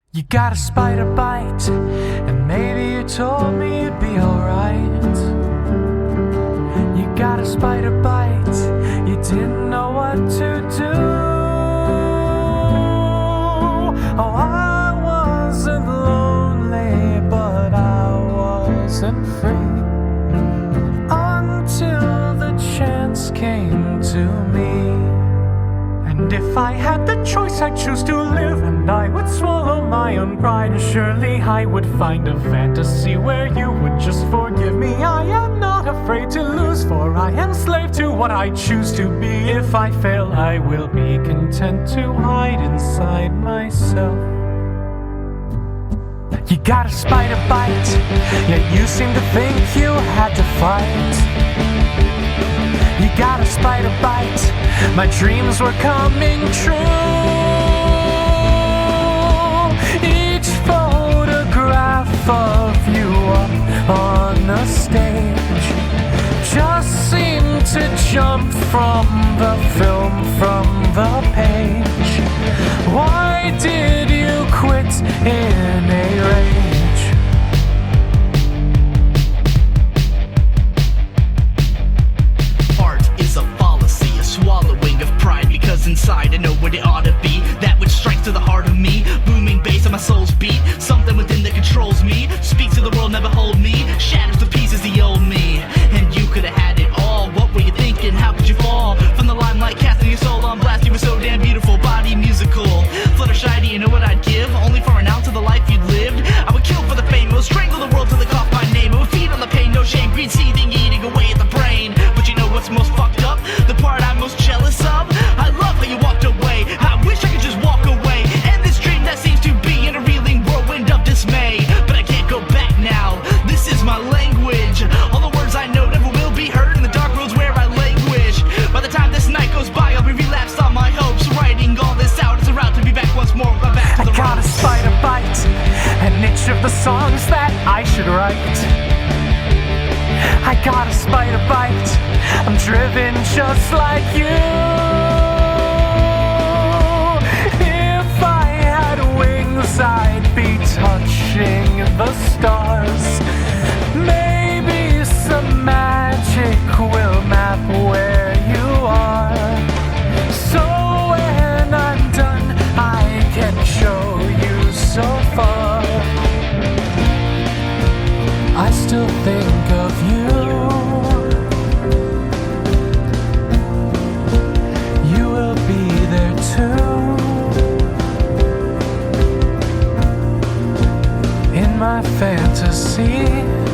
You got a spider bite, and maybe you told me you'd be alright. You got a spider bite, you didn't know what to do. Oh, I wasn't lonely, but I wasn't free until the chance came to me. And if I had the choice, I'd choose to live, and I would swallow my own pride. Surely I would find a fantasy where you would just forgive me. I am not afraid to lose, for I am slave to what I choose to be. If I fail, I will be content to hide inside myself. You got a spider bite, yet you seem to think you had to fight. You got a spider bite, my dreams were coming true. Each photograph of you up on the stage just seemed to jump from the film, from the page. Why did you quit in a rage? Inside, I know what it ought to be, that which strikes to the heart of me. Booming bass on my soul's beat, something within that controls me. Speaks to the world, never hold me, shatters the pieces the old me. And you could have had it all, what were you thinking, how could you fall from the limelight, casting your soul on blast? You were so damn beautiful, body musical, Fluttershy, do you know what I'd give? Only for an ounce of the life you'd lived. I would kill for the fame, I would strangle the world till they cough my name. I would feed on the pain, no shame, greed seething, eating away at the brain. But you know what's most fucked up? The part I'm most jealous of? I love how you walked away. I wish I could just walk away. And this dream that seems to be in a reeling whirlwind of dismay. But I can't go back now. This is my language. All the words I know never will be heard in the dark roads where I languish. By the time this night goes by, I'll be relapsed on my hopes. Writing all this out is a route to be back once more. I'm back to the I got ropes. a spider bite, an itch of the songs that I should write. I got a spider bite, I'm driven just like you. If I had wings, I'd be touching the stars. Maybe some magic will map where you are. So when I'm done, I can show you so far. I still think of you. You will be there too. In my fantasy.